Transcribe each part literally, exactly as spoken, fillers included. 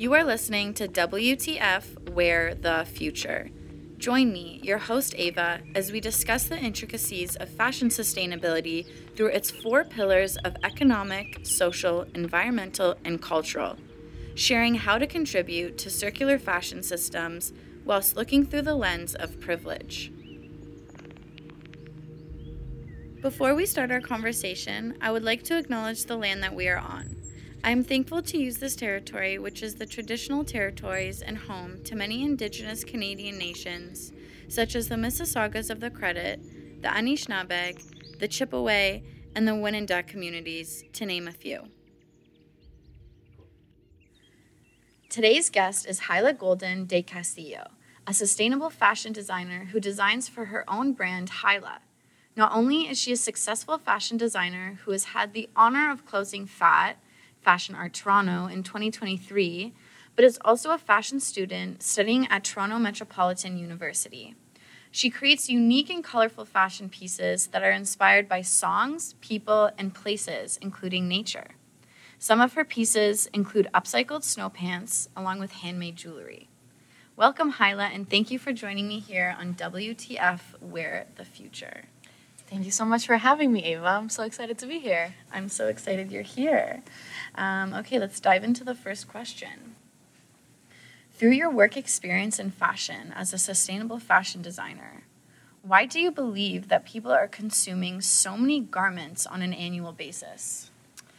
You are listening to W T F Wear the Future. Join me, your host Ava, as we discuss the intricacies of fashion sustainability through its four pillars of economic, social, environmental, and cultural, sharing how to contribute to circular fashion systems whilst looking through the lens of privilege. Before we start our conversation, I would like to acknowledge the land that we are on. I am thankful to use this territory, which is the traditional territories and home to many Indigenous Canadian nations, such as the Mississaugas of the Credit, the Anishinaabe, the Chippewa, and the Wendat communities, to name a few. Today's guest is Hyla Golden de Castillo, a sustainable fashion designer who designs for her own brand, Hyla. Not only is she a successful fashion designer who has had the honor of closing F A T, Fashion Art Toronto, in twenty twenty-three, but is also a fashion student studying at Toronto Metropolitan University. She creates unique and colorful fashion pieces that are inspired by songs, people, and places, including nature. Some of her pieces include upcycled snow pants, along with handmade jewelry. Welcome, Hyla, and thank you for joining me here on W T F Wear the Future. Thank you so much for having me, Ava. I'm so excited to be here. I'm so excited you're here. Um, okay, let's dive into the first question. Through your work experience in fashion as a sustainable fashion designer, why do you believe that people are consuming so many garments on an annual basis?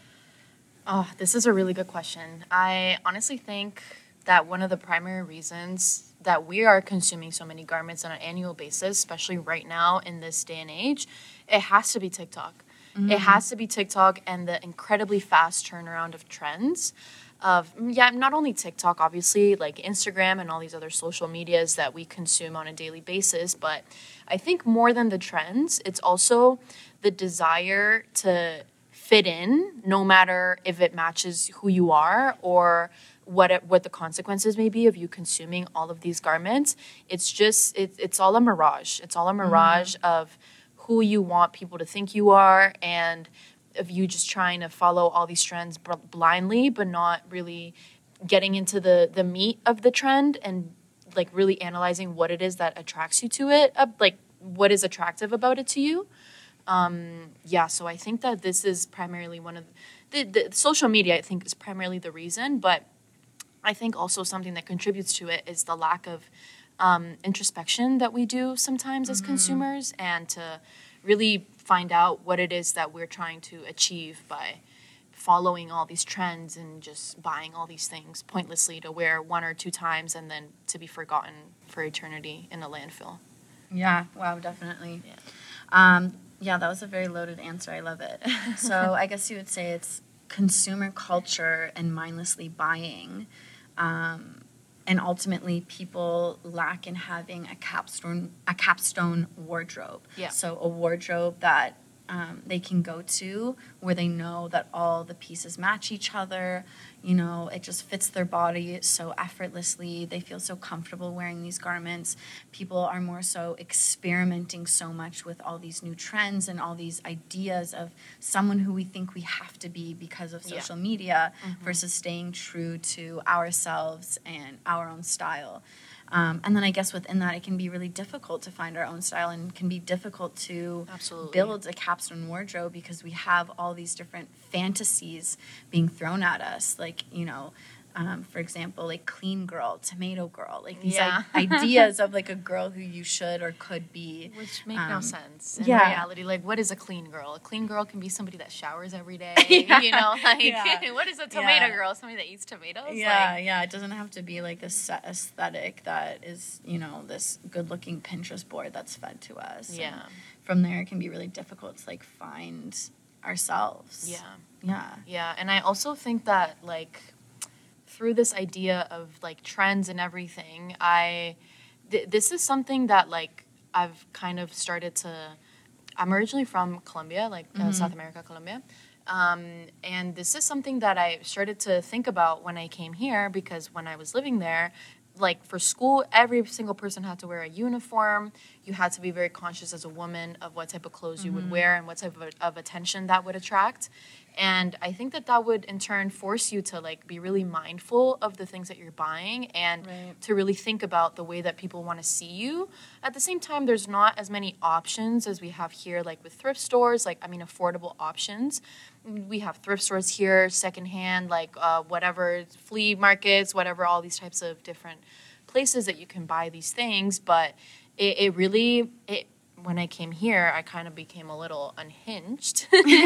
Oh, this is a really good question. I honestly think that one of the primary reasons that we are consuming so many garments on an annual basis, especially right now in this day and age, it has to be TikTok. Mm-hmm. It has to be TikTok and the incredibly fast turnaround of trends of, yeah, not only TikTok, obviously, like Instagram and all these other social medias that we consume on a daily basis, but I think more than the trends, it's also the desire to fit in, no matter if it matches who you are or what it, what the consequences may be of you consuming all of these garments. It's just, it, it's all a mirage. It's all a mirage mm-hmm. of who you want people to think you are and of you just trying to follow all these trends b- blindly, but not really getting into the, the meat of the trend and like really analyzing what it is that attracts you to it, uh, like what is attractive about it to you. Um, yeah, so I think that this is primarily one of the, the, the social media, I think, is primarily the reason, but I think also something that contributes to it is the lack of um, introspection that we do sometimes mm-hmm. as consumers and to really find out what it is that we're trying to achieve by following all these trends and just buying all these things pointlessly to wear one or two times and then to be forgotten for eternity in a landfill. Yeah, wow, definitely. Yeah, um, yeah that was a very loaded answer. I love it. So I guess you would say it's consumer culture and mindlessly buying. Um, and ultimately, people lack in having a capstone a capstone wardrobe. Yeah. So a wardrobe that um, they can go to where they know that all the pieces match each other. You know, it just fits their body so effortlessly. They feel so comfortable wearing these garments. People are more so experimenting so much with all these new trends and all these ideas of someone who we think we have to be because of social yeah. media mm-hmm. versus staying true to ourselves and our own style. Um, and then I guess within that, it can be really difficult to find our own style and can be difficult to Absolutely. build a capstone wardrobe because we have all these different fantasies being thrown at us. Like, you know, um, for example, like clean girl, tomato girl, like these yeah. I- ideas of like a girl who you should or could be. Which make um, no sense in yeah. reality. Like, what is a clean girl? A clean girl can be somebody that showers every day. yeah. You know, like, yeah. what is a tomato yeah. girl? Somebody that eats tomatoes? Yeah, like, yeah. It doesn't have to be like this set aesthetic that is, you know, this good-looking Pinterest board that's fed to us. Yeah. And from there, it can be really difficult to like find ourselves. Yeah. Yeah. Yeah, and I also think that like through this idea of like trends and everything, I th- this is something that like I've kind of started to. I'm originally from Colombia, like mm-hmm. uh, South America, Colombia, um, and this is something that I started to think about when I came here because when I was living there, like for school, every single person had to wear a uniform. you had to be very conscious as a woman of what type of clothes mm-hmm. you would wear and what type of, of attention that would attract. And I think that that would in turn force you to like be really mindful of the things that you're buying and right. to really think about the way that people want to see you. At the same time, there's not as many options as we have here, like with thrift stores, like, I mean, affordable options. We have thrift stores here, secondhand, like uh, whatever, flea markets, whatever, all these types of different places that you can buy these things. But it, it really, it, when I came here, I kind of became a little unhinged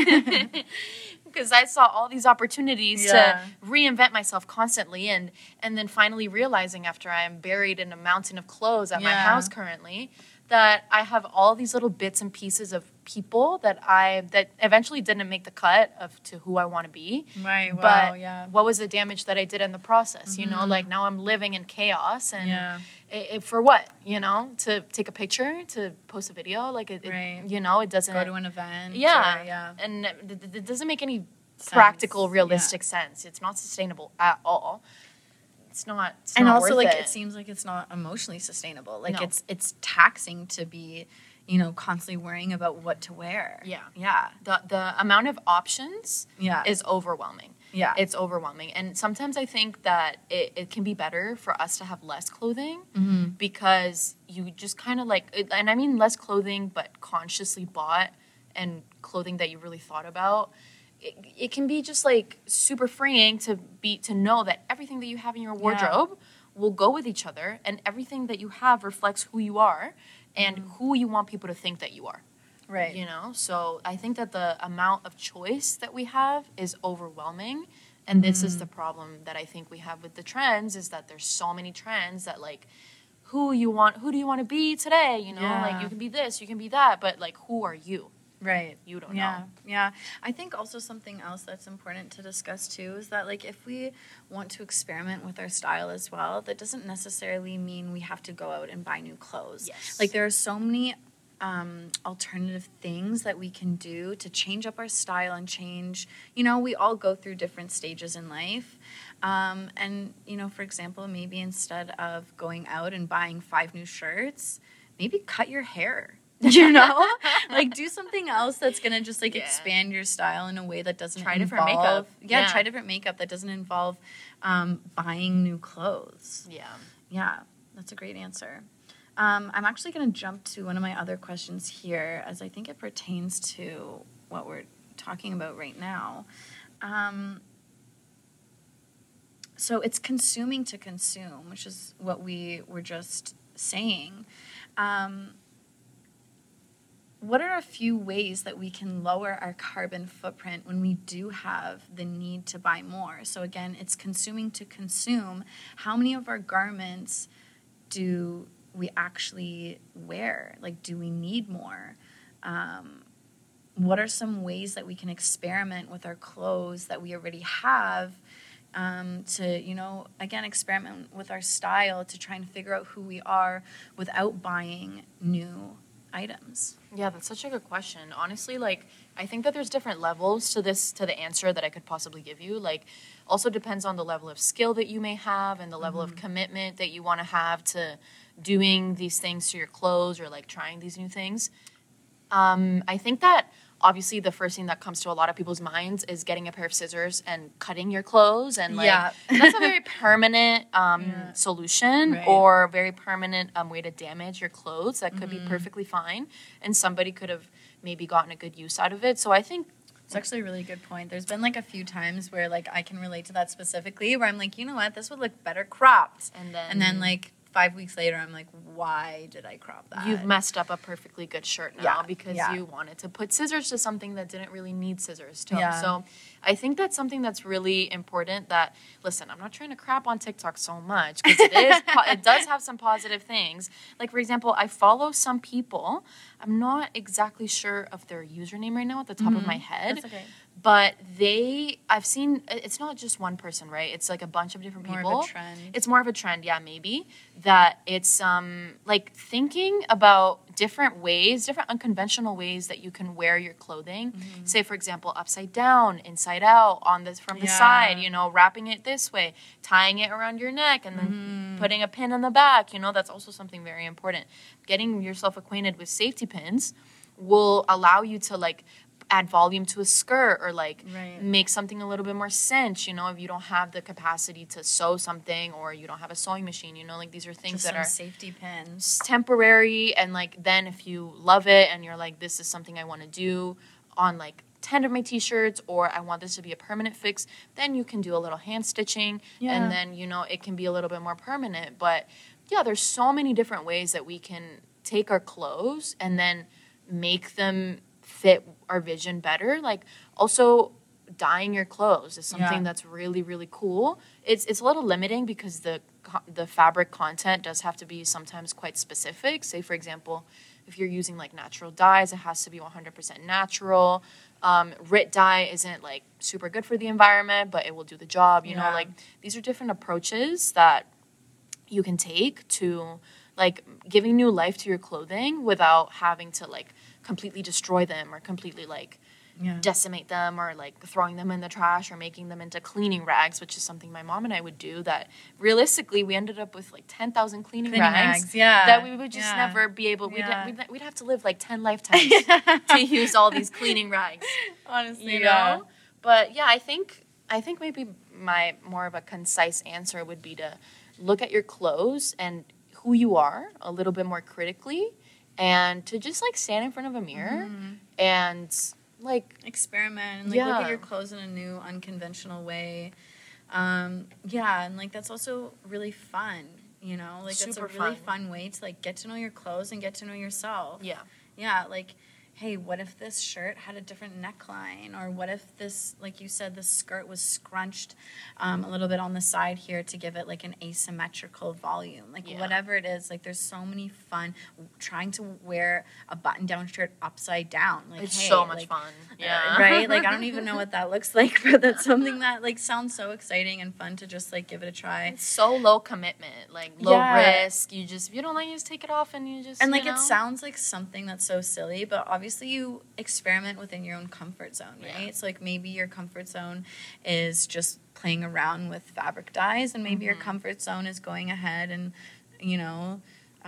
because I saw all these opportunities yeah. to reinvent myself constantly. And, and then finally realizing after I am buried in a mountain of clothes at yeah. my house currently, that I have all these little bits and pieces of people that I that eventually didn't make the cut of to who I want to be. Right. Wow. But yeah. what was the damage that I did in the process? Mm-hmm. You know, like now I'm living in chaos, and yeah. it, it, for what? You know, to take a picture, to post a video, like it, right. it you know, it doesn't go to an event. Yeah. Or, yeah. And it, it doesn't make any sense. practical, realistic yeah. sense. It's not sustainable at all. It's not. It's and not also, worth like, it. it seems like it's not emotionally sustainable. Like, No. it's it's taxing to be, you know, constantly worrying about what to wear. Yeah. Yeah. The the amount of options Yeah. is overwhelming. Yeah. It's overwhelming. And sometimes I think that it, it can be better for us to have less clothing Mm-hmm. because you just kind of like, and I mean less clothing, but consciously bought and clothing that you really thought about. It, it can be just like super freeing to be to know that everything that you have in your wardrobe yeah. will go with each other, and everything that you have reflects who you are and mm-hmm. who you want people to think that you are. Right. You know? So I think that the amount of choice that we have is overwhelming. And this mm-hmm. is the problem that I think we have with the trends, is that there's so many trends that like who you want who do you want to be today? You know, yeah. like you can be this, you can be that, but like who are you? Right. You don't yeah. know. Yeah. I think also something else that's important to discuss too is that, like, if we want to experiment with our style as well, that doesn't necessarily mean we have to go out and buy new clothes. Yes. Like, there are so many um, alternative things that we can do to change up our style and change, you know, we all go through different stages in life. Um, and, you know, for example, maybe instead of going out and buying five new shirts, maybe cut your hair. You know, like do something else that's gonna just like yeah. expand your style in a way that doesn't try involve, different makeup. Yeah, yeah, try different makeup that doesn't involve um, buying new clothes. Yeah, yeah, that's a great answer. Um, I'm actually gonna jump to one of my other questions here, as I think it pertains to what we're talking about right now. Um, so it's consuming to consume, which is what we were just saying. Um, What are a few ways that we can lower our carbon footprint when we do have the need to buy more? So again, it's consuming to consume. How many of our garments do we actually wear? Like, do we need more? Um, what are some ways that we can experiment with our clothes that we already have um, to, you know, again, experiment with our style to try and figure out who we are without buying new items? Yeah, that's such a good question. Honestly, like, I think that there's different levels to this, to the answer that I could possibly give you. Like, also depends on the level of skill that you may have and the level mm-hmm. of commitment that you want to have to doing these things to your clothes or, like, trying these new things. Um, I think that obviously the first thing that comes to a lot of people's minds is getting a pair of scissors and cutting your clothes. And, like, yeah. that's a very permanent um, yeah. solution right. or a very permanent um, way to damage your clothes. That could mm-hmm. be perfectly fine. And somebody could have maybe gotten a good use out of it. So I think it's actually a really good point. There's been, like, a few times where, like, I can relate to that specifically, where I'm like, you know what, this would look better cropped. And then, and then like, five weeks later, I'm like, why did I crop that? You've messed up a perfectly good shirt now yeah, because yeah. you wanted to put scissors to something that didn't really need scissors to. Yeah. So I think that's something that's really important that, listen, I'm not trying to crap on TikTok so much because it is, it does have some positive things. Like, for example, I follow some people. I'm not exactly sure of their username right now at the top mm-hmm. of my head. That's okay. But they, I've seen, it's not just one person, right? It's like a bunch of different more people. More of a trend. It's more of a trend, yeah, maybe. that it's um, like thinking about different ways, different unconventional ways that you can wear your clothing. Mm-hmm. Say, for example, upside down, inside out, on this from the yeah. side, you know, wrapping it this way, tying it around your neck, and then mm-hmm. putting a pin in the back. You know, that's also something very important. Getting yourself acquainted with safety pins will allow you to like add volume to a skirt or like right. make something a little bit more cinch, you know, if you don't have the capacity to sew something or you don't have a sewing machine, you know, like these are things Just that some are safety pins, temporary. And like then if you love it and you're like, this is something I want to do on like ten of my t-shirts, or I want this to be a permanent fix, then you can do a little hand stitching yeah. and then, you know, it can be a little bit more permanent. But yeah, there's so many different ways that we can take our clothes and then make them fit our vision better. Like also dyeing your clothes is something yeah. that's really, really cool. It's it's a little limiting because the the fabric content does have to be sometimes quite specific. Say, for example, if you're using like natural dyes, it has to be one hundred percent natural. Um, R I T dye isn't like super good for the environment, but it will do the job. You yeah. know, like these are different approaches that you can take to like giving new life to your clothing without having to like completely destroy them or completely like yeah. decimate them or like throwing them in the trash or making them into cleaning rags, which is something my mom and I would do. That realistically we ended up with like ten thousand cleaning, cleaning rags, rags yeah. that we would just yeah. never be able, yeah. we'd, we'd, we'd have to live like ten lifetimes to use all these cleaning rags. Honestly, you yeah. know? But yeah, I think, I think maybe my more of a concise answer would be to look at your clothes and who you are a little bit more critically, and to just like stand in front of a mirror mm-hmm. and like experiment and like yeah. look at your clothes in a new unconventional way. Um, yeah, and like that's also really fun, you know, like Super that's a really fun. fun way to like get to know your clothes and get to know yourself. Yeah. Yeah, like hey, what if this shirt had a different neckline? Or what if this, like you said, the skirt was scrunched um, a little bit on the side here to give it like an asymmetrical volume? Like yeah. whatever it is, like there's so many fun, trying to wear a button-down shirt upside down. Like, it's hey, so much like, fun. Yeah. Uh, right? Like I don't even know what that looks like, but that's something that like sounds so exciting and fun to just like give it a try. It's so low commitment, like low yeah. risk. You just, if you don't like, you just take it off and you just, And like you know? It sounds like something that's so silly, but obviously Obviously, you experiment within your own comfort zone, right? Yeah. So, like, maybe your comfort zone is just playing around with fabric dyes, and maybe mm-hmm. your comfort zone is going ahead and, you know,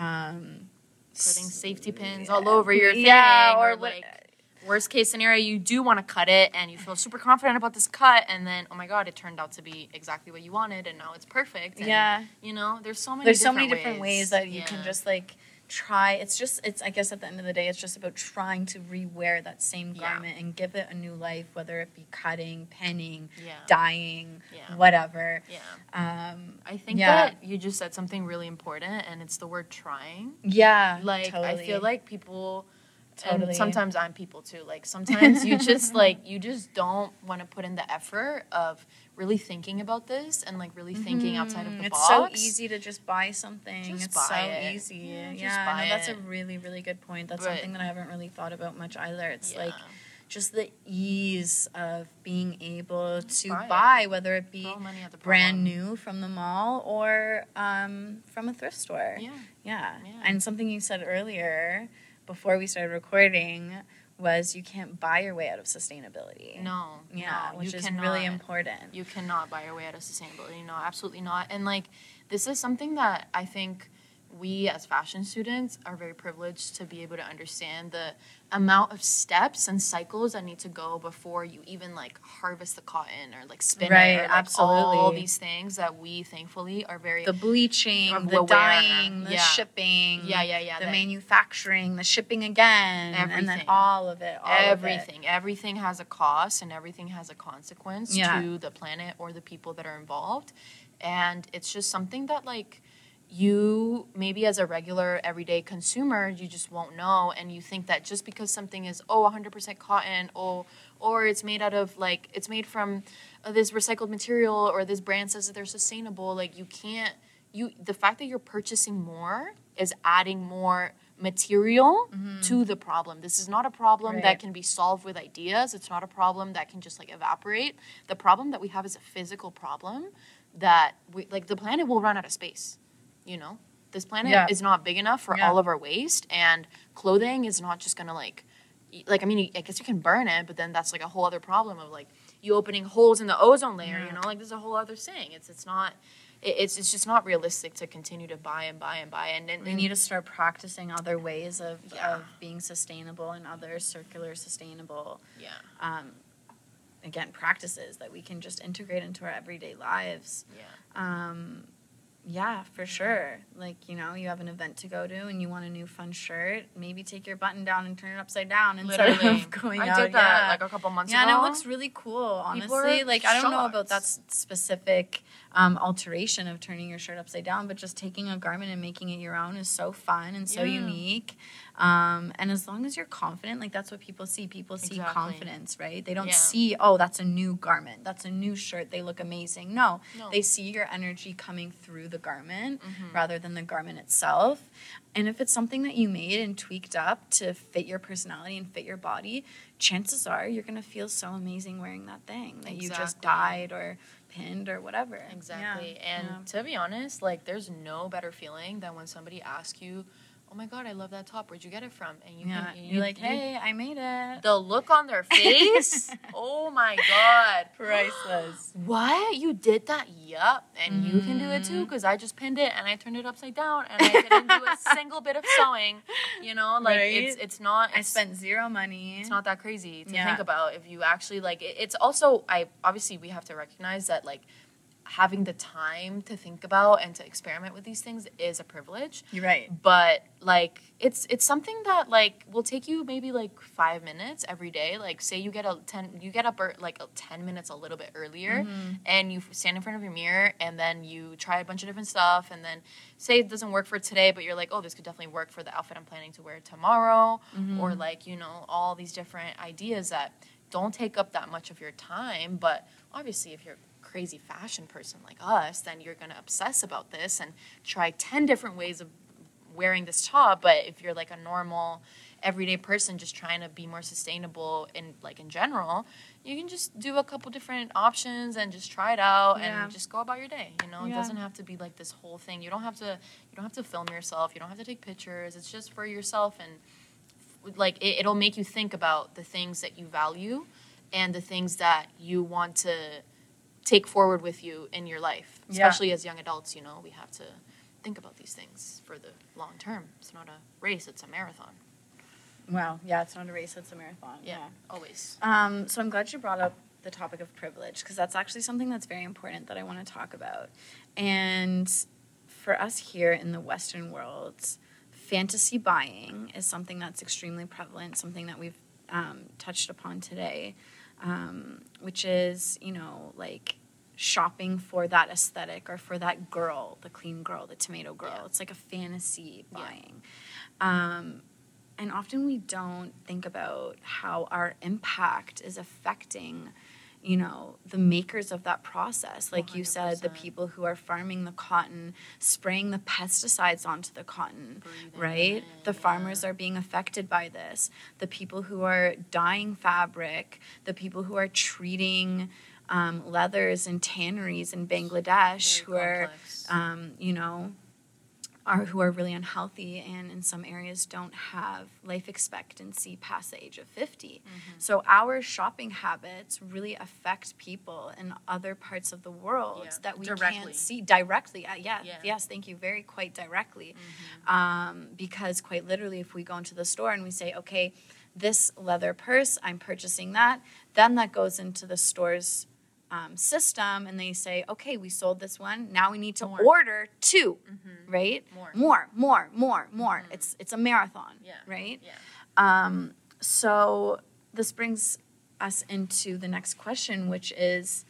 um, putting safety pins all over your thing. Yeah, or, or what, like, worst case scenario, you do want to cut it, and you feel super confident about this cut, and then, oh my god, it turned out to be exactly what you wanted, and now it's perfect. And, yeah. You know, there's so many There's different so many ways. different ways that you yeah. can just, like, try. It's just, it's, I guess at the end of the day, it's just about trying to rewear that same garment yeah. and give it a new life, whether it be cutting, penning, yeah. dyeing, yeah. whatever. Yeah. Um, I think yeah. that you just said something really important, and it's the word trying. Yeah, Like, totally. I feel like people... Totally. And sometimes I'm people too. Like sometimes you just like you just don't want to put in the effort of really thinking about this and like really thinking mm-hmm. outside of the it's box. It's so easy to just buy something. Just it's buy so it. easy. Yeah, just yeah buy no, that's it. a really, really good point. That's but, something that I haven't really thought about much either. It's yeah. like just the ease of being able to buy, buy it. Whether it be brand problem. new from the mall or um, from a thrift store. Yeah. yeah. Yeah. And something you said earlier before we started recording was you can't buy your way out of sustainability. No. Yeah, no, which you is cannot. really important. You cannot buy your way out of sustainability. No, absolutely not. And like this is something that I think we as fashion students are very privileged to be able to understand the amount of steps and cycles that need to go before you even like harvest the cotton or like spin right, it or like absolutely. all these things that we thankfully are very the bleaching, the aware. dyeing, the yeah. shipping, yeah, yeah, yeah, the that, manufacturing, the shipping again, everything. and then all of it, all everything, of it. everything has a cost and everything has a consequence yeah. to the planet or the people that are involved, and it's just something that like. You maybe as a regular everyday consumer, you just won't know, and you think that just because something is oh one hundred percent cotton, or or it's made out of like it's made from uh, this recycled material, or this brand says that they're sustainable, like you can't you the fact that you're purchasing more is adding more material mm-hmm. to the problem. This is not a problem right. that can be solved with ideas. It's not a problem that can just like evaporate. The problem that we have is a physical problem that we like the planet will run out of space. You know, this planet Yeah. is not big enough for Yeah. all of our waste, and clothing is not just gonna like, y- like I mean, I guess you can burn it, but then that's like a whole other problem of like you opening holes in the ozone layer. Yeah. You know, like there's a whole other thing. It's it's not. it- It's it's just not realistic to continue to buy and buy and buy and, and, We and need to start practicing other ways of, Yeah. of being sustainable and other circular, sustainable, yeah um, again, practices that we can just integrate into our everyday lives. yeah Um, yeah, for sure. Like, you know, you have an event to go to and you want a new fun shirt, maybe take your button down and turn it upside down instead literally. of going I out. did that yeah. like a couple months Yeah, ago. and it looks really cool, honestly. are Like, I don't know shocked. about that s- specific um, alteration of turning your shirt upside down, but just taking a garment and making it your own is so fun and so Yeah. unique. Um, and as long as you're confident, like, that's what people see. People see Exactly. confidence, right? They don't Yeah. see, oh, that's a new garment. That's a new shirt. They look amazing. No, No. they see your energy coming through the garment Mhm. rather than the garment itself. And if it's something that you made and tweaked up to fit your personality and fit your body, chances are you're going to feel so amazing wearing that thing that you just Exactly. dyed or pinned or whatever. Exactly. Yeah, And yeah. to be honest, like there's no better feeling than when somebody asks you, "Oh my god, I love that top. Where'd you get it from?" And you Yeah, can you, you're like, you- hey, I made it. the look on their face. Oh my god. Priceless. What? You did that? Yup. And you can do it too, Mhm. because I just pinned it and I turned it upside down and I didn't do a single bit of sewing. You know, like it's Right? it's not I it's, spent zero money. it's not that crazy to Yeah. think about if you actually like it, it's also I obviously we have to recognize that like having the time to think about and to experiment with these things is a privilege, You're right. but like it's it's something that like will take you maybe like five minutes every day. Like say you get a ten you get up er, like a ten minutes a little bit earlier Mhm. and you stand in front of your mirror and then you try a bunch of different stuff and then say it doesn't work for today, but you're like, oh, this could definitely work for the outfit I'm planning to wear tomorrow, Mhm. or like, you know, all these different ideas that don't take up that much of your time. But obviously if you're a crazy fashion person like us, then you're going to obsess about this and try ten different ways of wearing this top. But if you're like a normal everyday person just trying to be more sustainable in like in general, you can just do a couple different options and just try it out Yeah. and just go about your day. You know, it Yeah. doesn't have to be like this whole thing. You don't have to you don't have to film yourself. You don't have to take pictures. It's just for yourself, and like it, it'll make you think about the things that you value and the things that you want to take forward with you in your life. Yeah. Especially as young adults, you know, we have to think about these things for the long term. It's not a race, it's a marathon. Wow. Yeah, it's not a race, it's a marathon. Yeah, always. Um, so I'm glad you brought up the topic of privilege, because that's actually something that's very important that I want to talk about. And for us here in the Western world, fantasy buying is something that's extremely prevalent, something that we've um, touched upon today, um, which is, you know, like shopping for that aesthetic or for that girl, the clean girl, the tomato girl. Yeah. It's like a fantasy Yeah. buying. Um, and often we don't think about how our impact is affecting, you know, the makers of that process. Like you said, the one hundred percent. people who are farming the cotton, spraying the pesticides onto the cotton, Breathing right? it in, The farmers yeah. are being affected by this. The people who are dyeing fabric, the people who are treating um, leathers and tanneries in Bangladesh, Very who are, complex. um, you know, are who are really unhealthy and in some areas don't have life expectancy past the age of fifty. Mm-hmm. So our shopping habits really affect people in other parts of the world Yeah. that we Directly. can't see directly. Uh, yeah, Yeah. yes, thank you. Very quite directly. Mhm. Um, because quite literally, if we go into the store and we say, okay, this leather purse, I'm purchasing that, then that goes into the store's um, system, and they say, okay, we sold this one. Now we need to More. order two, Mhm. right? More. more, more, more, more. Mhm. It's it's a marathon, Yeah. right? Yeah. Um, so this brings us into the next question, which is,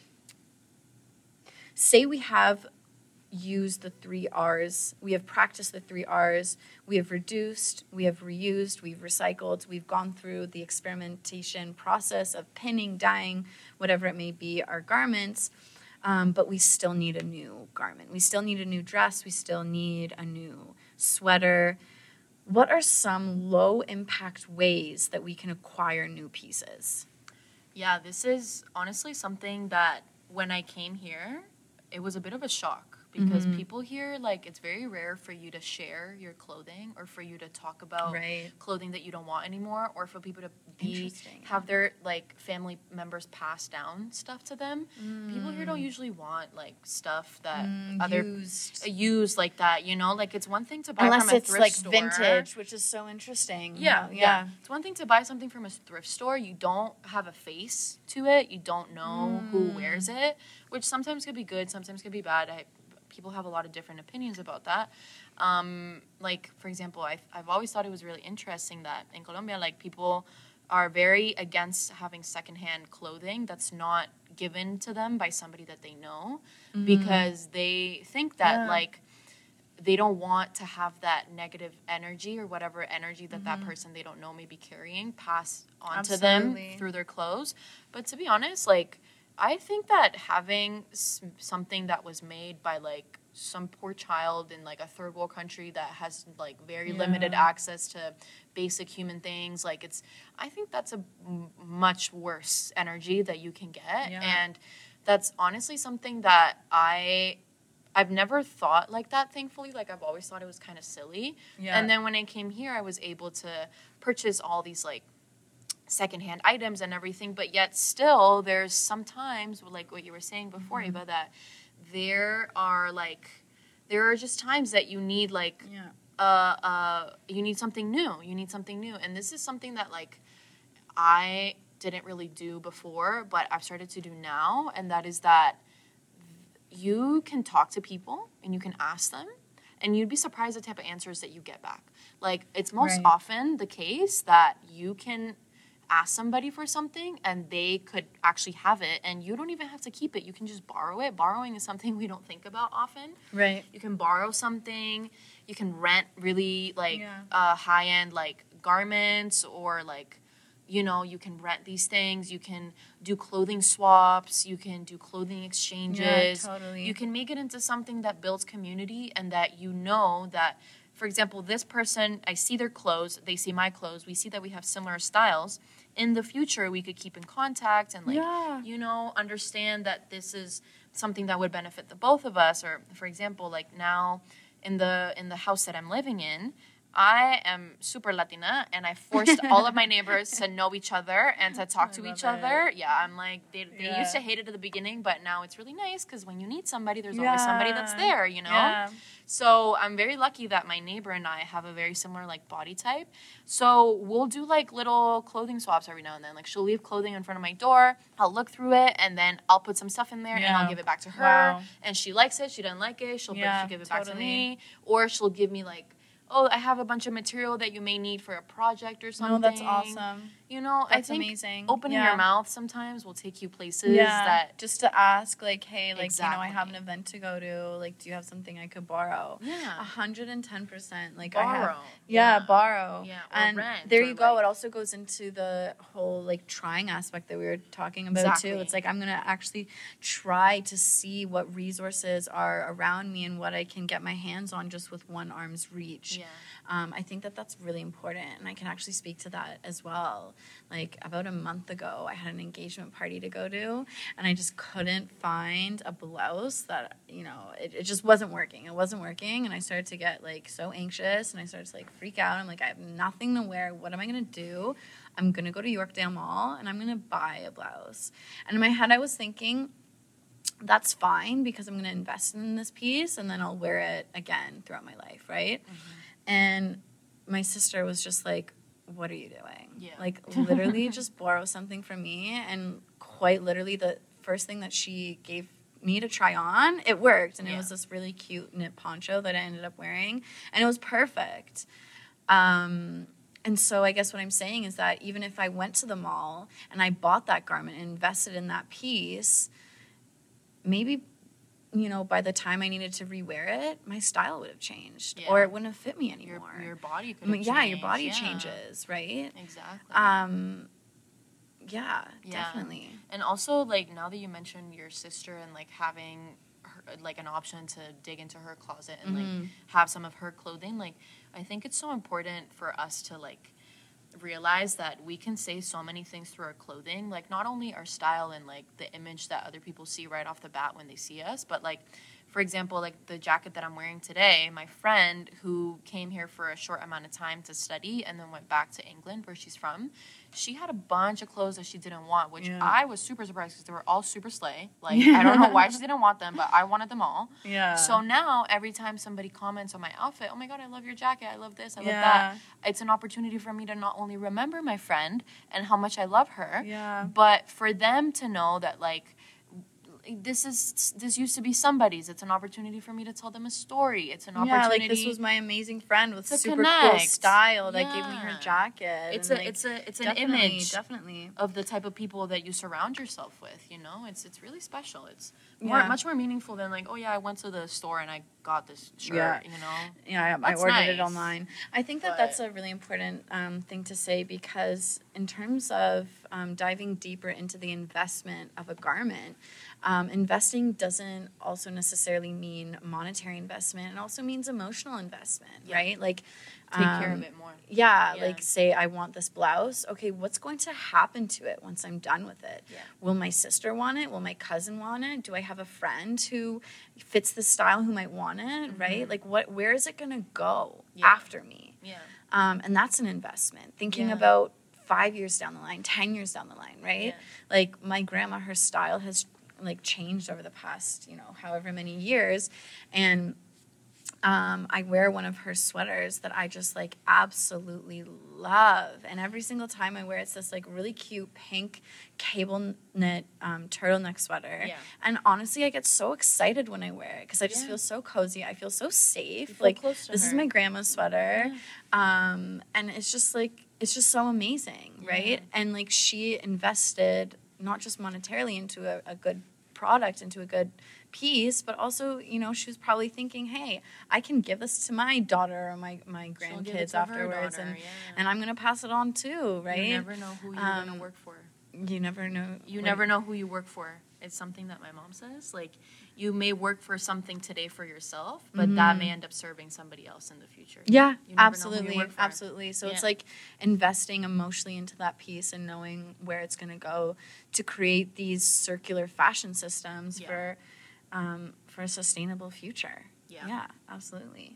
say we have used the three R's, we have practiced the three R's, we have reduced, we have reused, we've recycled, we've gone through the experimentation process of pinning, dyeing, whatever it may be, our garments, um, but we still need a new garment. We still need a new dress, we still need a new sweater. What are some low impact ways that we can acquire new pieces? Yeah, this is honestly something that when I came here, it was a bit of a shock because Mhm. people here, like, it's very rare for you to share your clothing or for you to talk about Right. clothing that you don't want anymore, or for people to be Interesting. have their, like, family members pass down stuff to them. People here don't usually want, like, stuff that Mm, other used. uh, used like that, you know? Like, it's one thing to buy Unless from a it's thrift like store. vintage, which is so interesting. Yeah, How- yeah, It's one thing to buy something from a thrift store. You don't have a face to it. You don't know who Mm. wears it, which sometimes could be good, sometimes could be bad. I, people have a lot of different opinions about that. Um, like, for example, I've, I've always thought it was really interesting that in Colombia, like, people are very against having secondhand clothing that's not given to them by somebody that they know, Mm. because they think that, Yeah. like, they don't want to have that negative energy or whatever energy that Mm-hmm. that person they don't know may be carrying pass on to Absolutely. them through their clothes. But to be honest, like, I think that having s- something that was made by, like, some poor child in, like, a third world country that has, like, very limited Yeah. access to basic human things, like, it's, I think that's a m- much worse energy that you can get. Yeah. And that's honestly something that I I've never thought like that, thankfully. Like, I've always thought it was kind of silly. Yeah. And then when I came here, I was able to purchase all these, like, secondhand items and everything. But yet still, there's sometimes, like what you were saying before, Mm-hmm. Eva, that there are, like, there are just times that you need, like, Yeah. uh, uh, you need something new. You need something new. And this is something that, like, I didn't really do before, but I've started to do now. And that is that you can talk to people and you can ask them, and you'd be surprised the type of answers that you get back. Like, it's most Right. often the case that you can ask somebody for something and they could actually have it, and you don't even have to keep it. You can just borrow it. Borrowing is something we don't think about often. Right. You can borrow something. You can rent really, like, Yeah. uh, high-end, like, garments, or, like, you know, you can rent these things. You can do clothing swaps. You can do clothing exchanges. Yeah, totally. You can make it into something that builds community, and that you know that, for example, this person, I see their clothes, they see my clothes, we see that we have similar styles. In the future, we could keep in contact and, like, Yeah. you know, understand that this is something that would benefit the both of us. Or, for example, like, now in the in the house that I'm living in, I am super Latina, and I forced all of my neighbors to know each other and to talk I to love each other. it. Yeah, I'm like, they, they Yeah. used to hate it at the beginning, but now it's really nice because when you need somebody, there's always somebody that's Yeah. there, you know? Yeah. So I'm very lucky that my neighbor and I have a very similar, like, body type. So we'll do, like, little clothing swaps every now and then. Like, she'll leave clothing in front of my door. I'll look through it, and then I'll put some stuff in there, and Yeah. I'll give it back to her. Wow. And she likes it. She doesn't like it. She'll, Yeah, she'll give it back to totally. me. Or she'll give me, like, oh, I have a bunch of material that you may need for a project or something. No, that's awesome. You know, I That's think amazing. opening Yeah. your mouth sometimes will take you places Yeah, that... just to ask, like, hey, like, you know, I have an Exactly. event to go to. Like, do you have something I could borrow? Yeah. A hundred and ten percent. Like, I have. Borrow. Yeah, Yeah. borrow. Yeah, or and rent, there or, you go. like- It also goes into the whole, like, trying aspect that we were talking about, Exactly. too. It's like, I'm going to actually try to see what resources are around me and what I can get my hands on just with one arm's reach. Yeah. Um, I think that that's really important, and I can actually speak to that as well. Like, about a month ago, I had an engagement party to go to, and I just couldn't find a blouse that, you know, it, it just wasn't working. It wasn't working, and I started to get, like, so anxious, and I started to, like, freak out. I'm like, I have nothing to wear. What am I going to do? I'm going to go to Yorkdale Mall, and I'm going to buy a blouse. And in my head, I was thinking, that's fine, because I'm going to invest in this piece, and then I'll wear it again throughout my life, right? Mm-hmm. And my sister was just like, what are you doing? Yeah. Like, literally just borrow something from me. And quite literally, the first thing that she gave me to try on, it worked. And Yeah. it was this really cute knit poncho that I ended up wearing. And it was perfect. Um, and so I guess what I'm saying is that even if I went to the mall and I bought that garment and invested in that piece, maybe, you know, by the time I needed to rewear it, my style would have changed, Yeah. or it wouldn't have fit me Your, anymore. your body could I mean, have yeah, your changed, body yeah. changes, right? Exactly. Um, yeah, Yeah. definitely. And also, like, now that you mentioned your sister and, like, having her, like, an option to dig into her closet and Mhm. like have some of her clothing, like, I think it's so important for us to, like, realize that we can say so many things through our clothing, like, not only our style and, like, the image that other people see right off the bat when they see us, but, like, for example, like the jacket that I'm wearing today, my friend who came here for a short amount of time to study and then went back to England where she's from, she had a bunch of clothes that she didn't want, which Yeah. I was super surprised because they were all super slay. Like, I don't know why she didn't want them, but I wanted them all. Yeah. So now every time somebody comments on my outfit, oh my God, I love your jacket, I love this, I love Yeah. that, it's an opportunity for me to not only remember my friend and how much I love her, Yeah. but for them to know that, like, this is this used to be somebody's. It's an opportunity for me to tell them a story. It's an Yeah, opportunity. like this was my amazing friend with to super cool connect. style that gave me her Yeah. jacket. It's and, a like, it's a it's an definitely, image definitely. of the type of people that you surround yourself with. You know, it's it's really special. It's more Yeah. much more meaningful than like, oh yeah, I went to the store and I got this shirt. Yeah. You know. Yeah, I, I That's ordered it nice. online. I think that But- that's a really important um, thing to say because in terms of um, diving deeper into the investment of a garment, um, investing doesn't also necessarily mean monetary investment. It also means emotional investment, Yeah. right? Like Take care um, of it more. Yeah, Yeah. like say I want this blouse. Okay, what's going to happen to it once I'm done with it? Yeah. Will my sister want it? Will my cousin want it? Do I have a friend who fits the style who might want it, right? Like what where is it going to go Yeah. after me? Yeah. Um, and that's an investment. Thinking Yeah. about five years down the line, ten years down the line, right? Yeah. Like my grandma, her style has like changed over the past, you know, however many years. And um, I wear one of her sweaters that I just like absolutely love. And every single time I wear it, it's this like really cute pink cable knit um, turtleneck sweater. Yeah. And honestly, I get so excited when I wear it because I just Yeah. feel so cozy. I feel so safe. You feel like close to this is her. my grandma's sweater. Um, and it's just like, it's just so amazing, right? Yeah. And like she invested not just monetarily into a, a good product, into a good piece, but also, you know, she was probably thinking, hey, I can give this to my daughter or my, my She'll give it grandkids to her afterwards daughter, and, yeah. and I'm going to pass it on too, right? You never know who you're Um, gonna work for. You never know. You what- never know who you work for. It's something that my mom says. Like, you may work for something today for yourself, but that may end up serving somebody else in the future. Yeah, You never know who you absolutely, work for. absolutely. So it's Yeah. like investing emotionally into that piece and knowing where it's going to go to create these circular fashion systems Yeah. for um, for a sustainable future. Yeah. yeah, absolutely.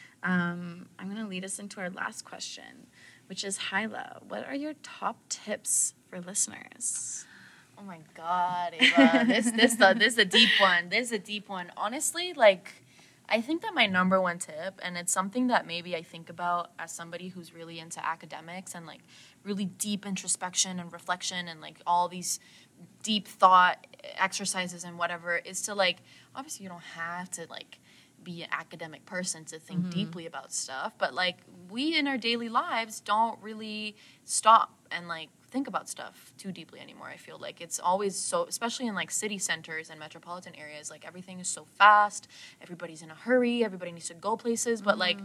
Um, I'm going to lead us into our last question, which is Hyla, what are your top tips for listeners? Oh my God, Ava. this this the this is a deep one. This is a deep one. Honestly, like, I think that my number one tip, and it's something that maybe I think about as somebody who's really into academics and like really deep introspection and reflection and like all these deep thought exercises and whatever, is to like, obviously you don't have to like be an academic person to think deeply about stuff, but like we in our daily lives don't really stop and like think about stuff too deeply anymore. I feel like it's always so, especially in like city centers and metropolitan areas, like everything is so fast, everybody's in a hurry, everybody needs to go places, but like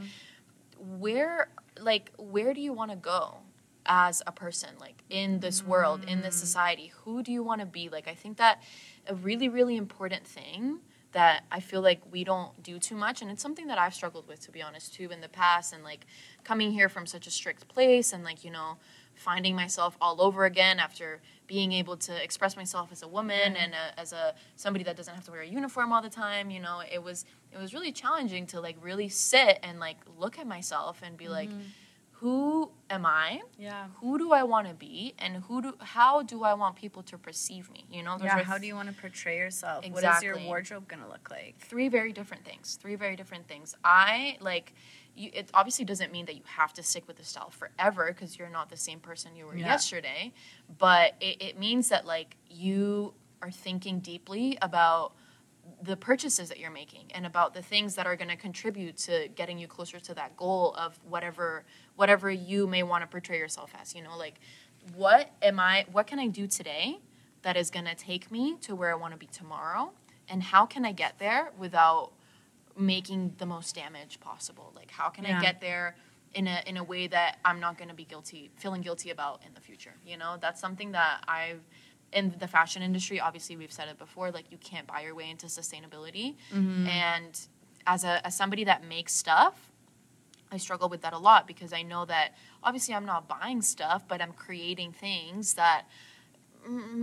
where like where do you want to go as a person, like in this world, in this society? Who do you want to be? Like, I think that a really really important thing that I feel like we don't do too much, and it's something that I've struggled with, to be honest, too, in the past, and like coming here from such a strict place and like, you know, finding myself all over again after being able to express myself as a woman and a, as a somebody that doesn't have to wear a uniform all the time. You know, it was it was really challenging to like really sit and like look at myself and be like, who am I? Yeah. Who do I want to be? And who do how do I want people to perceive me? You know, those Yeah, are how do you want to portray yourself? What is your Exactly. wardrobe going to look like? three very different things. Three very different things. I like. You, it obviously doesn't mean that you have to stick with the style forever because you're not the same person you were Yeah. yesterday. But it, it means that like you are thinking deeply about the purchases that you're making and about the things that are going to contribute to getting you closer to that goal of whatever whatever you may want to portray yourself as. You know, like what am I? What can I do today that is going to take me to where I want to be tomorrow? And how can I get there without making the most damage possible? Like, how can Yeah. I get there in a in a way that I'm not going to be guilty, feeling guilty about in the future? You know, that's something that I've in the fashion industry. Obviously, we've said it before. Like, you can't buy your way into sustainability. And as a as somebody that makes stuff, I struggle with that a lot because I know that obviously I'm not buying stuff, but I'm creating things that m-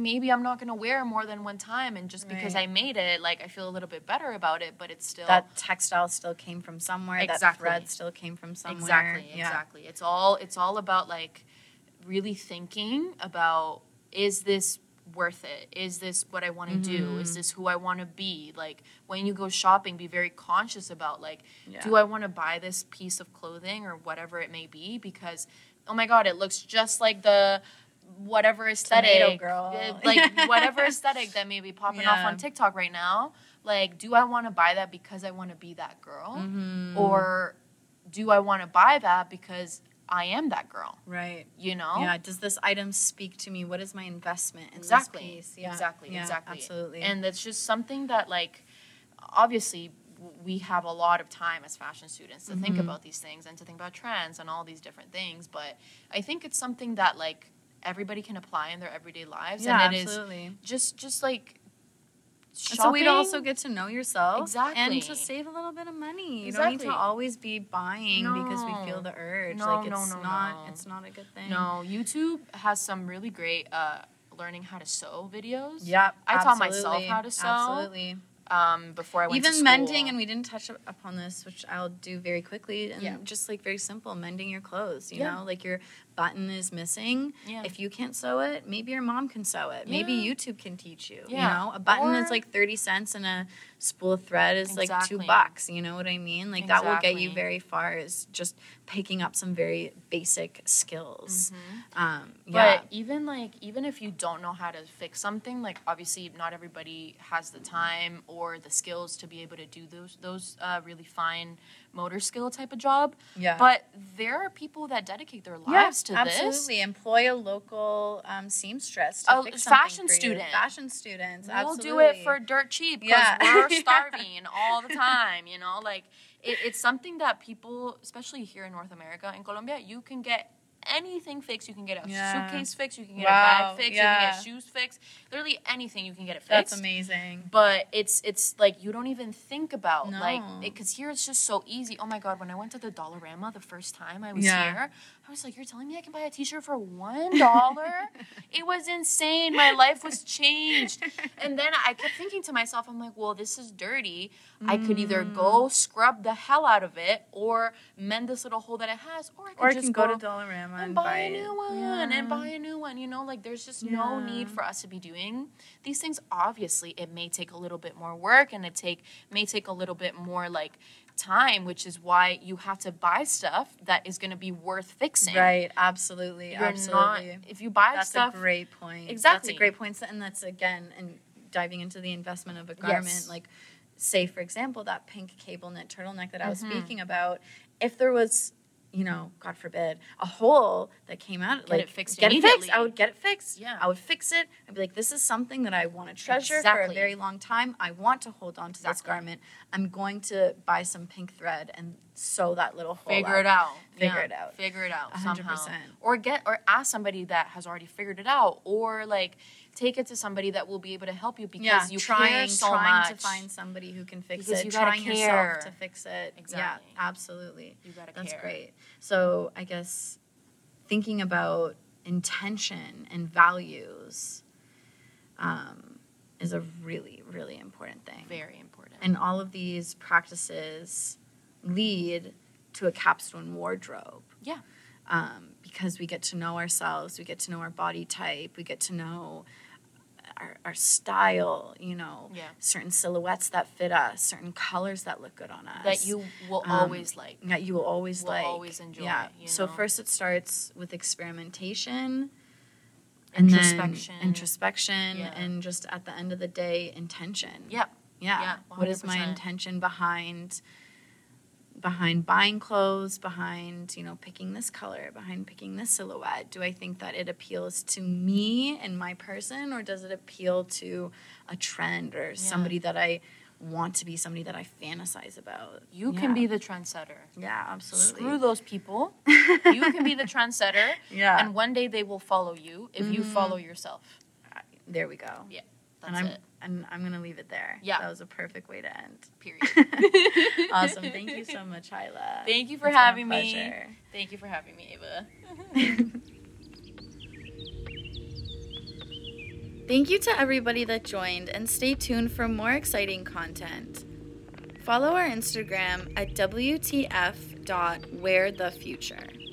maybe I'm not going to wear more than one time. And just because Right. I made it, like, I feel a little bit better about it, but it's still. That textile still came from somewhere. Exactly. That thread still came from somewhere. Exactly, Yeah. exactly. It's all it's all about like really thinking about, is this worth it? Is this what I want to Mm-hmm. do? Is this who I want to be? Like when you go shopping, be very conscious about like, Yeah. do I want to buy this piece of clothing or whatever it may be? Because oh my God, it looks just like the whatever aesthetic, Tomato girl. uh, like whatever aesthetic that may be popping off Yeah. on TikTok right now. Like, do I want to buy that because I want to be that girl? Mm-hmm. Or do I want to buy that because I am that girl? Right. You know? Yeah. Does this item speak to me? What is my investment in Exactly. this piece? Yeah. Exactly. Yeah, Exactly. Absolutely. And that's just something that, like, obviously, w- we have a lot of time as fashion students to think Mhm. about these things and to think about trends and all these different things. But I think it's something that, like, everybody can apply in their everyday lives. yeah, and it is absolutely. just, just like, It's a way to shopping- also get to know yourself. Exactly. And to save a little bit of money. You don't need to Exactly. always be buying because we feel No. the urge. No, like no, it's no, not no. it's not a good thing. No, YouTube has some really great uh, learning how to sew videos. Yep. I taught myself absolutely, how to sew. Absolutely. Um, before I went to Even school. mending, and we didn't touch up- upon this, which I'll do very quickly, and Yeah. just like very simple, mending your clothes. You Yeah. know, like your button is missing. Yeah. If you can't sew it, maybe your mom can sew it. Maybe Yeah. YouTube can teach you. Yeah. You know, a button is Or- like thirty cents, and a spool of thread is like two Exactly. bucks. You know what I mean? Like that will get you Exactly. very far. Is just picking up some very basic skills. Mm-hmm. Um, But yeah. even like even if you don't know how to fix something, like obviously not everybody has the time or the skills to be able to do those those uh, really fine motor skill type of job. Yeah. But there are people that dedicate their Yeah, lives to absolutely. this. Employ a local um, seamstress to A fix something fashion for you. student. Fashion students. We'll absolutely. do it for dirt cheap because Yeah. we're Yeah. starving all the time, you know? Like, it, it's something that people, especially here in North America, in Colombia, you can get anything fixed. You can get a Yeah. suitcase fixed. You can get Wow, a bag fixed. You can yeah. get shoes fixed. Literally anything you can get it fixed. That's amazing. But it's it's like you don't even think about No. like because here it's just so easy. Oh my God! When I went to the Dollarama the first time I was Yeah. here, I was like, "You're telling me I can buy a T-shirt for one dollar?" It was insane. My life was changed. And then I kept thinking to myself, I'm like, "Well, this is dirty. I could either Mm. go scrub the hell out of it or mend this little hole that it has, or I could Or I just can go, to Dollarama and, and buy a it. new one Yeah. and buy a new one. You know, like there's just no Yeah. need for us to be doing these things. Obviously, it may take a little bit more work and it take may take a little bit more like time, which is why you have to buy stuff that is going to be worth fixing. Right. Absolutely. You're absolutely. not if you buy That's stuff. a great point. Exactly. That's a great point. And that's again, and diving into the investment of a garment, Yes. like say for example that pink cable knit turtleneck that I was Mhm. speaking about. If there was, you know, God forbid, a hole that came out, Get like it fixed get it fixed. immediately. I would get it fixed. Yeah. I would fix it. I'd be like, this is something that I want to treasure for Exactly. a very long time. I want to hold on to this Exactly. garment. I'm going to buy some pink thread and sew that little hole. Figure up. it out. Figure Yeah. it out. Figure it out A hundred somehow. percent. Or get or ask somebody that has already figured it out, or like take it to somebody that will be able to help you because Yeah, you trying, care so trying much. to find somebody who can fix Because it. you gotta Trying yourself care. to fix it. Exactly. Yeah, absolutely. You gotta That's care. great. So I guess thinking about intention and values um, is a really, really important thing. Very important. And all of these practices lead to a capstone wardrobe. Yeah. Um, because we get to know ourselves, we get to know our body type, we get to know our, our style, you know, Yeah. certain silhouettes that fit us, certain colors that look good on us. That you will Um, always like. that you will always will like. always enjoy, Yeah. you So know? first it starts with experimentation. And Introspection. Then introspection. Yeah. And just at the end of the day, intention. Yep. Yeah. Yeah, What is my one hundred percent. intention behind behind buying clothes, behind, you know, picking this color, behind picking this silhouette? Do I think that it appeals to me and my person, or does it appeal to a trend or somebody that I want to be, somebody that I fantasize about? You Yeah. can be the trendsetter. Yeah, absolutely. Screw those people. You can be the trendsetter. Yeah. And one day they will follow you if you Mhm. follow yourself. There we go. Yeah. and That's I'm it. and I'm gonna leave it there. Yeah. That was a perfect way to end. Period. Awesome. Thank you so much, Hyla. Thank you for It's been a having me. pleasure. Thank you for having me, Ava. Thank you to everybody that joined, and stay tuned for more exciting content. Follow our Instagram at W T F dot wear the future.